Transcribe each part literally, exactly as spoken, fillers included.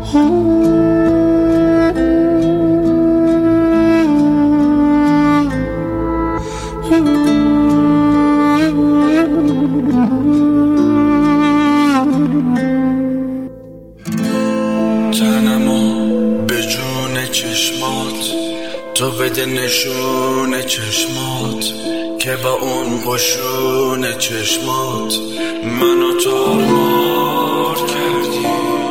تنمو به جون چشمات تو بده نشون چشمات که با اون قشون چشمات منو تارمار کردی.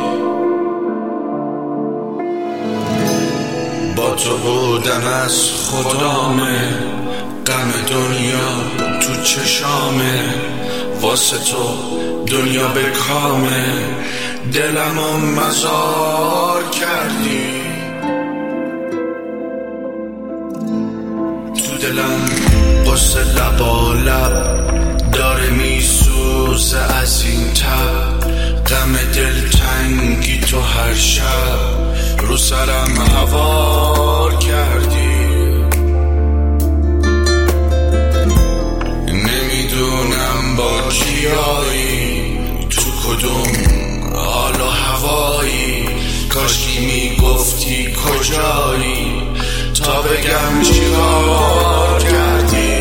با تو بودن از خدامه، غم دنیا تو چشامه، واسه تو دنیا به کامه، دلمو مزار کردی. تو دلم قصه لبا لب داره میسوزه از این تب، غم دلتنگی تو هر شب رو سرم هوار کردی. نمیدونم با کیایی، تو کدوم حال و هوایی، کاشکی میگفتی کجایی تا بگم چیکار کردی.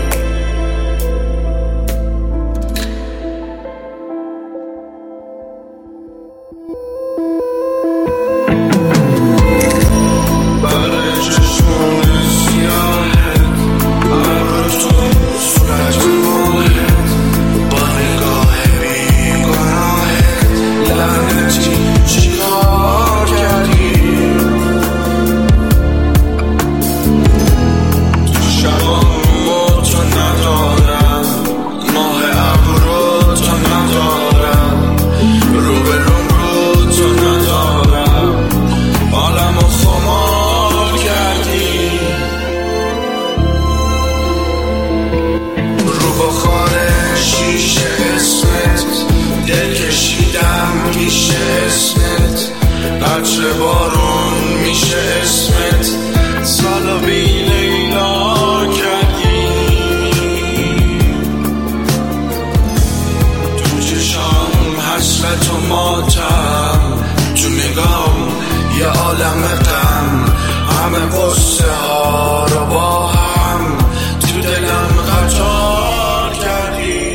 میشه اسمت، قطره بارون میشه اسمت، سالو بی لیلا کردی. تو چشام حسرت و ماتم، تو نگام یه عالم غم، همه قصه ها رو با هم تو دلم قطار کردی.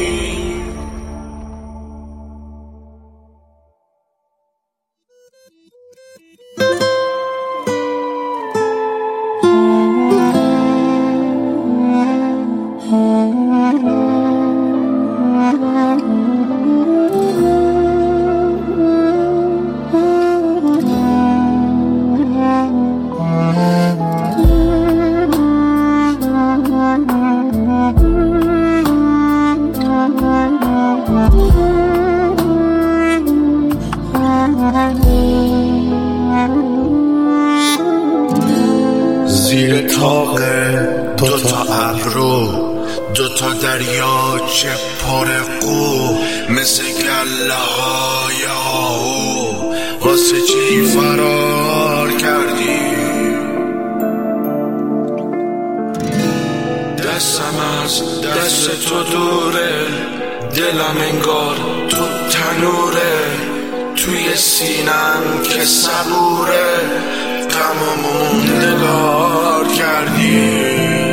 زیر طاق دوتا ابرو، دوتا دریاچه پر قو، مثل گله های آهو، واسه چی فرار کردی؟ دستم از دست تو دوره، دلم انگار تو تنوره، توی سینم که صبوره، غم و موندگار کردی.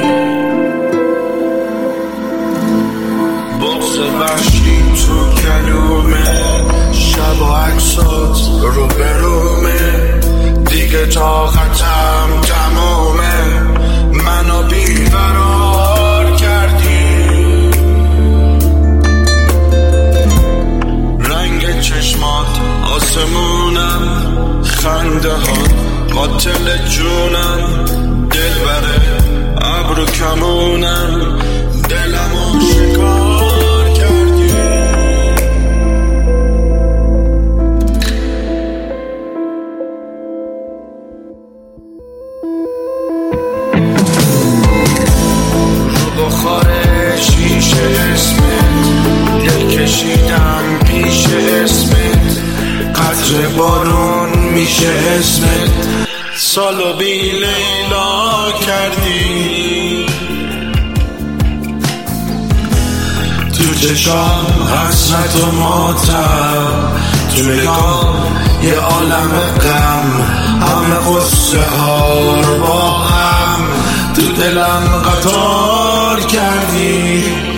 بغض وحشی تو گلومه، شب و عکسات رو برومه، دیگه طاقتم تمومه، منو بیقرار کردی. رنگ چشمات آسمونم، خنده ها قاتل جونم، دل بره ابرو کمونم، دلمو شکار کردی. رو بخار شیشه اسمت، دل کشیدم پیش اسمت، قطره بارون میشه اسمت، سالو بی لیلا کردی. تو چشام حسرت و ماتم، تو نگاه یه عالم سهار با هم تو دلم قطار کردی.